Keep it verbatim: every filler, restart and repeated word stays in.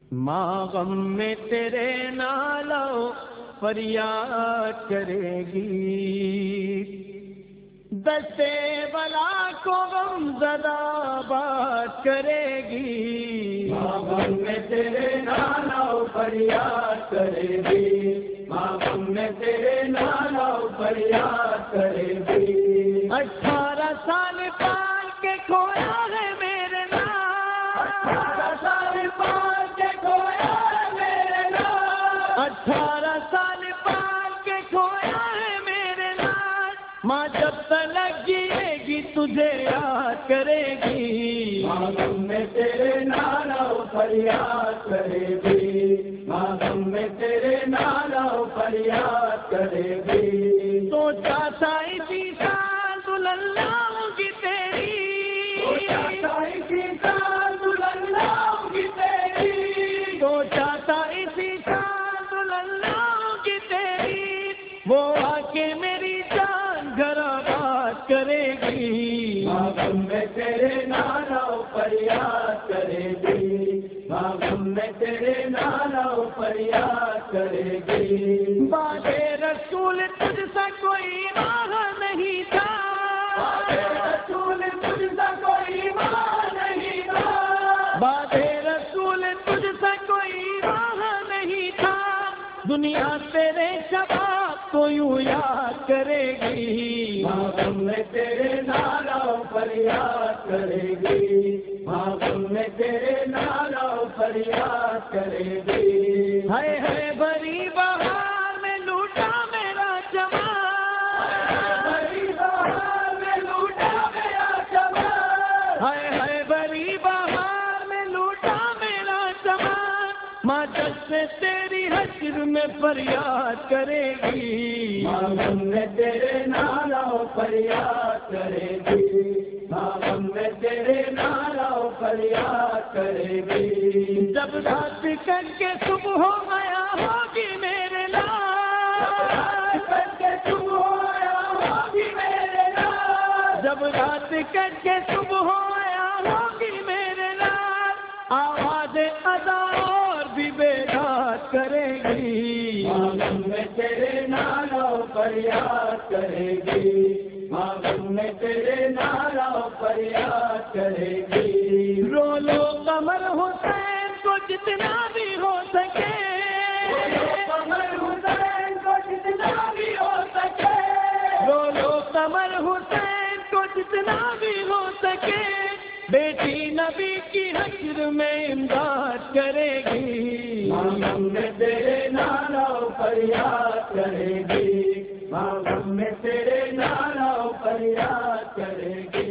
ماں غم میں تیرے نالو فریاد کرے گی، دستے بلا کو غم زدہ بات کرے گی، ماں غم میں تیرے نالو فریاد کرے گی، ماں غم میں تیرے نالو فریاد کرے گی۔ اٹھارہ سال پال کے کھویا ہے میرے نال، اٹھارہ سال پال کے کھویا ہے میرے نال، اٹھارہ سال پال کے کھویا ہے میرے نال، ماں جب تلک جیے گی تجھے یاد کرے گی، ماں غم میں تیرے نالو فریاد کرے گی، ماں غم میں تیرے نالو فریاد کرے گی۔ سوچا تھا اسی سال دلہن لاؤں گی تیری، سوچا تھا اسی سال دلہن لاؤں گی تیری، سوچا تھا اسی سال دلہن لاؤں گی تیری، وہ آ کے میری جان گھر آباد کرے گی، ماں غم میں تیرے نالو فریاد کرے گی، ماں غم میں تیرے نالو فریاد کرے گی۔ باد رسول تجھ سا کوئی راہ نہیں تھا، رسول تجھ سا کوئی ماں نہیں تھا، باد رسول تجھ سا کوئی راہ نہیں تھا، دنیا تیرے شباب کو یوں یاد کرے گی، ماں غم میں تیرے نالو فریاد کرے گی، ماں غم میں تیرے نالو فریاد کرے گی۔ ہے ہے بری بہار میں لوٹا میرا جمال، بڑی بہار میں لوٹا میرا جمال، ہے ہے بری بہار میں لوٹا میرا جمال، ماں جب سے تیری حشر میں فریاد کرے گی، ماں غم میں تیرے نالو فریاد کرے گی، ماں غم میں تیرے نالو فریاد کرے گی۔ جب رات کر کے صبح ہو گیا ہوگی میرے لال، کر کے تم ہویا ہوگی میرے نال، جب رات کر کے صبح ہو گیا ہوگی میرے لال، آواز ادا اور بھی بیداد کرے گی، ماں غم میں تیرے نالو فریاد کرے گی، ماں غم میں تیرے نالو فریاد کرے گی۔ رو لو قمر حسین کو جتنا بھی ہو سکے، قمر حسین کو جتنا بھی ہو سکے، رو لو قمر حسین کو جتنا بھی ہو سکے، بیٹی نبی کی حشر میں امداد کرے گی، ماں غم میں تیرے نالو فریاد کرے گی، ماں غم میں تیرے نالو فریاد کرے گی۔